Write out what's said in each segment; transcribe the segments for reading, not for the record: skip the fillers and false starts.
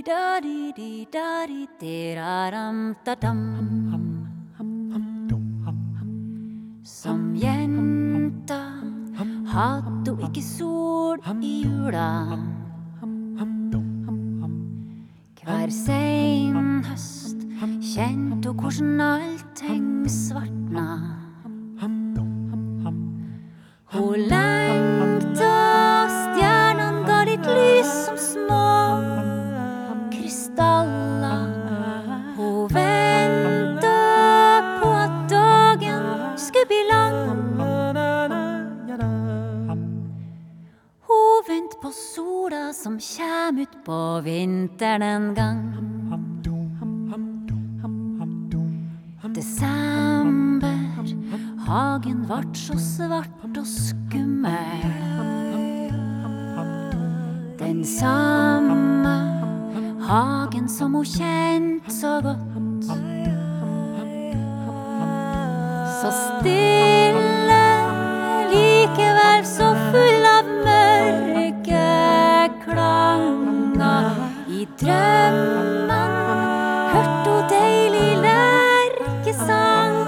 Som jenta hadde hun ikke sol i jula. Hver sen høst kjente hun hvordan allting svartna. Hun lengta, stjernene ga litt lys som små krystaller. Hun venta på at dagen skulle bli lang. Hun vent på sola som kjem ut på vinteren en gang. Desember, hagen vart så svart og skummel. Den samme hagen som hun kjent så godt. Så stille, likevel så full av mørke klanger. I drømmen hørte hun deilig lerkesang.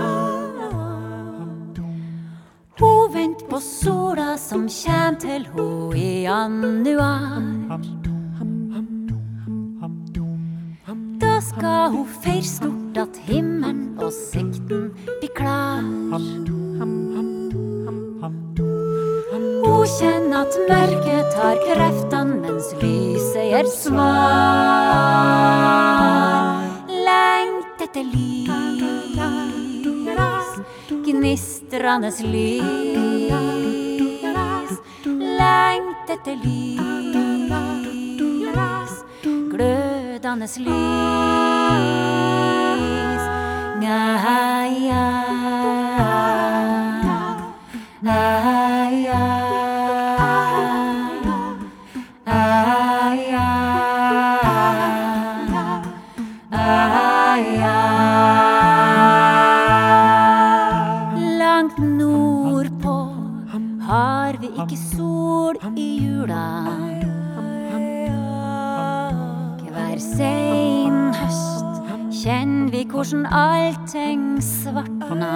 Hun vent på sola som kjem til ho i januar. Da skal hun feir stort at himmelen og sikten blir klar. Hun kjenner at mørket tar kreftene mens lyset gir svar. Lengt etter lys, gnistrende lys. Lengt etter lys, glødende lys. Ngaia, ngaia, ngaia, ngaia. Langt nordpå har vi ikke sol i jula. Hver sen høst kjenner vi hvordan allting svartna.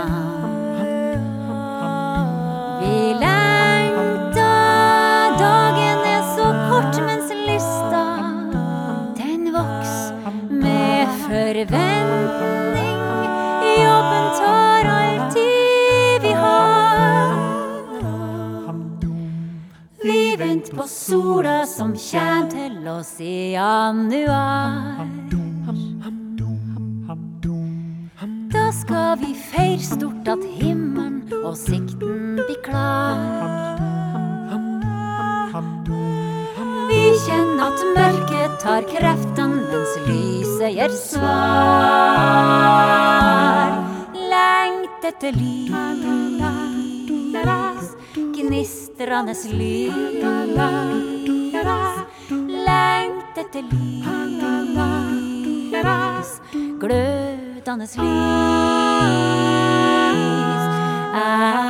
Vi lengter, dagen er så kort mens lysta den voks med forventning. Jobben tar alltid vi har. Vi vent på sola som kjem til oss i januar. Da skal vi feir stort at himmelen og sikten blir klar. Vi kjenner at mørket tar kreftene mens lyset gir svar. Lengt etter lys, gnistrende lys. Lengt etter lys, glødende lys.